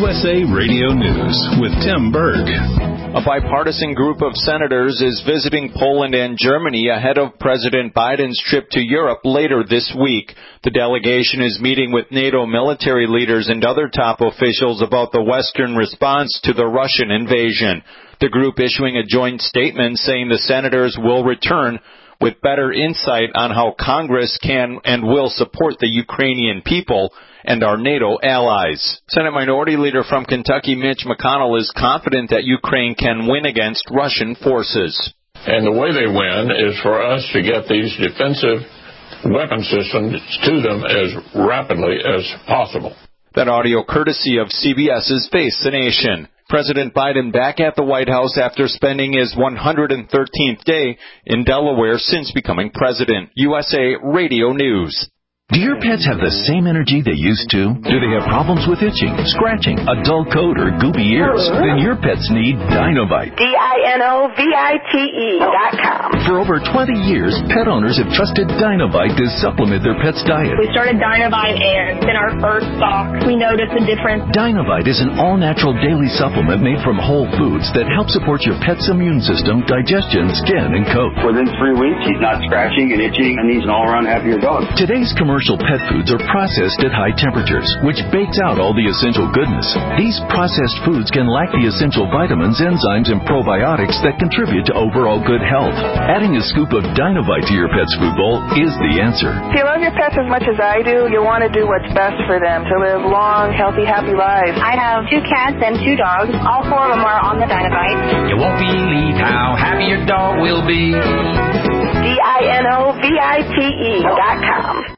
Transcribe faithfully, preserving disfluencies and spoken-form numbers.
U S A Radio News with Tim Berg. A bipartisan group of senators is visiting Poland and Germany ahead of President Biden's trip to Europe later this week. The delegation is meeting with NATO military leaders and other top officials about the Western response to the Russian invasion. The group issuing a joint statement saying the senators will return with better insight on how Congress can and will support the Ukrainian people and our NATO allies. Senate Minority Leader from Kentucky, Mitch McConnell, is confident that Ukraine can win against Russian forces. And the way they win is for us to get these defensive weapon systems to them as rapidly as possible. That audio courtesy of CBS's Face the Nation. President Biden back at the White House after spending his one hundred thirteenth day in Delaware since becoming president. U S A Radio News. Do your pets have the same energy they used to? Do they have problems with itching, scratching, a dull coat, or goopy ears? Then your pets need Dinovite. D I N O V I T E dot com. For over twenty years, pet owners have trusted Dinovite to supplement their pet's diet. We started Dinovite, and in our first stock, we noticed a difference. Dinovite is an all-natural daily supplement made from whole foods that help support your pet's immune system, digestion, skin, and coat. Within three weeks, he's not scratching and itching, and he's an all-around happier dog. Today's commercial Commercial pet foods are processed at high temperatures, which bakes out all the essential goodness. These processed foods can lack the essential vitamins, enzymes, and probiotics that contribute to overall good health. Adding a scoop of Dinovite to your pet's food bowl is the answer. If you love your pets as much as I do, you want to do what's best for them, to live long, healthy, happy lives. I have two cats and two dogs. All four of them are on the Dinovite. You won't believe how happy your dog will be. D I N O V I T E dot com.